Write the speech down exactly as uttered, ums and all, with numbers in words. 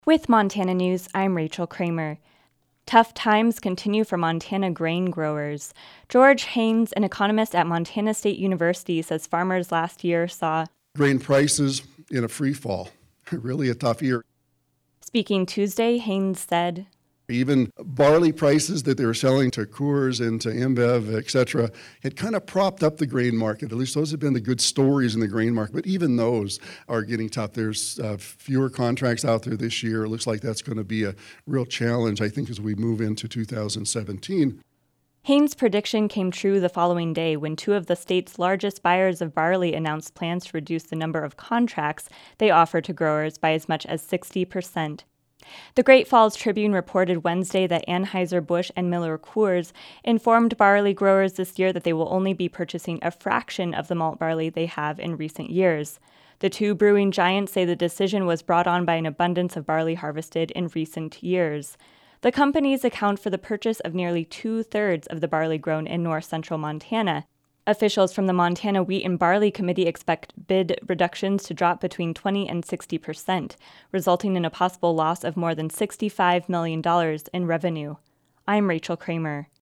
With Montana News, I'm Rachel Kramer. Tough times continue for Montana grain growers. George Haynes, an economist at Montana State University, says farmers last year saw grain prices in a free fall. Really a tough year. Speaking Tuesday, Haynes said, even barley prices that they were selling to Coors and to InBev, et cetera, had kind of propped up the grain market. At least those have been the good stories in the grain market. But even those are getting tough. There's uh, fewer contracts out there this year. It looks like that's going to be a real challenge, I think, as we move into two thousand seventeen. Haynes' prediction came true the following day when two of the state's largest buyers of barley announced plans to reduce the number of contracts they offer to growers by as much as sixty percent. The Great Falls Tribune reported Wednesday that Anheuser-Busch and Miller Coors informed barley growers this year that they will only be purchasing a fraction of the malt barley they have in recent years. The two brewing giants say the decision was brought on by an abundance of barley harvested in recent years. The companies account for the purchase of nearly two-thirds of the barley grown in north-central Montana. Officials from the Montana Wheat and Barley Committee expect bid reductions to drop between twenty and sixty percent, resulting in a possible loss of more than sixty-five million dollars in revenue. I'm Rachel Kramer.